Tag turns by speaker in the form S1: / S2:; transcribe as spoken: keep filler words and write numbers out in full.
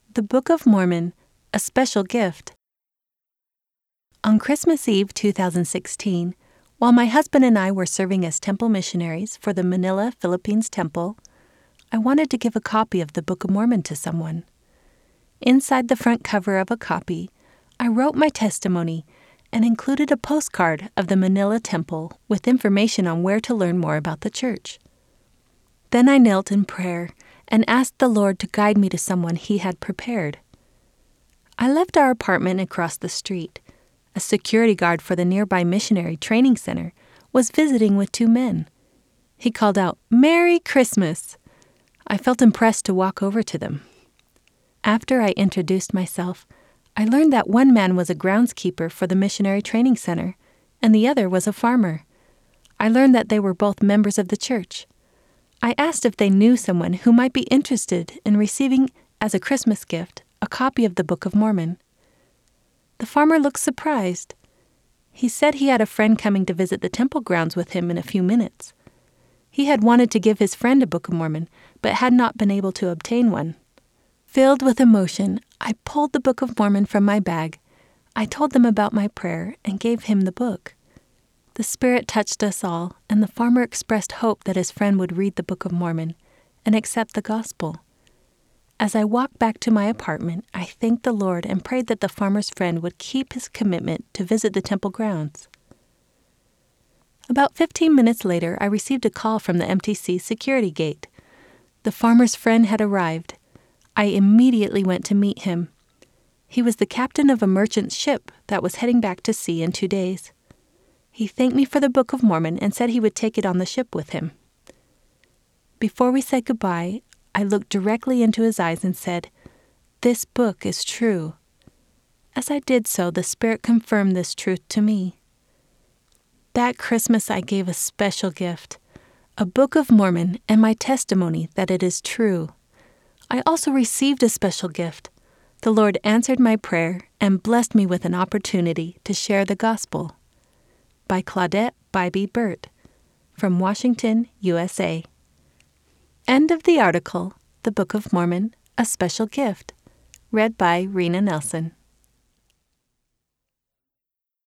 S1: The Book of Mormon, A Special Gift. On Christmas Eve two thousand sixteen, while my husband and I were serving as temple missionaries for the Manila, Philippines temple, I wanted to give a copy of the Book of Mormon to someone. Inside the front cover of a copy, I wrote my testimony and included a postcard of the Manila temple with information on where to learn more about the church. Then I knelt in prayer and asked the Lord to guide me to someone He had prepared. I left our apartment and crossed the street. A security guard for the nearby missionary training center was visiting with two men. He called out, "Merry Christmas!" I felt impressed to walk over to them. After I introduced myself, I learned that one man was a groundskeeper for the missionary training center, and the other was a farmer. I learned that they were both members of the church. I asked if they knew someone who might be interested in receiving, as a Christmas gift, a copy of the Book of Mormon. The farmer looked surprised. He said he had a friend coming to visit the temple grounds with him in a few minutes. He had wanted to give his friend a Book of Mormon, but had not been able to obtain one. Filled with emotion, I pulled the Book of Mormon from my bag. I told them about my prayer and gave him the book. The Spirit touched us all, and the farmer expressed hope that his friend would read the Book of Mormon and accept the gospel. As I walked back to my apartment, I thanked the Lord and prayed that the farmer's friend would keep his commitment to visit the temple grounds. About fifteen minutes later, I received a call from the M T C security gate. The farmer's friend had arrived. I immediately went to meet him. He was the captain of a merchant ship that was heading back to sea in two days. He thanked me for the Book of Mormon and said he would take it on the ship with him. Before we said goodbye, I looked directly into his eyes and said, "This book is true." As I did so, the Spirit confirmed this truth to me. That Christmas I gave a special gift, a Book of Mormon and my testimony that it is true. I also received a special gift. The Lord answered my prayer and blessed me with an opportunity to share the gospel. By Claudette Bybee Burt, from Washington, U S A. End of the article, The Book of Mormon, A Special Gift, read by Rena Nelson.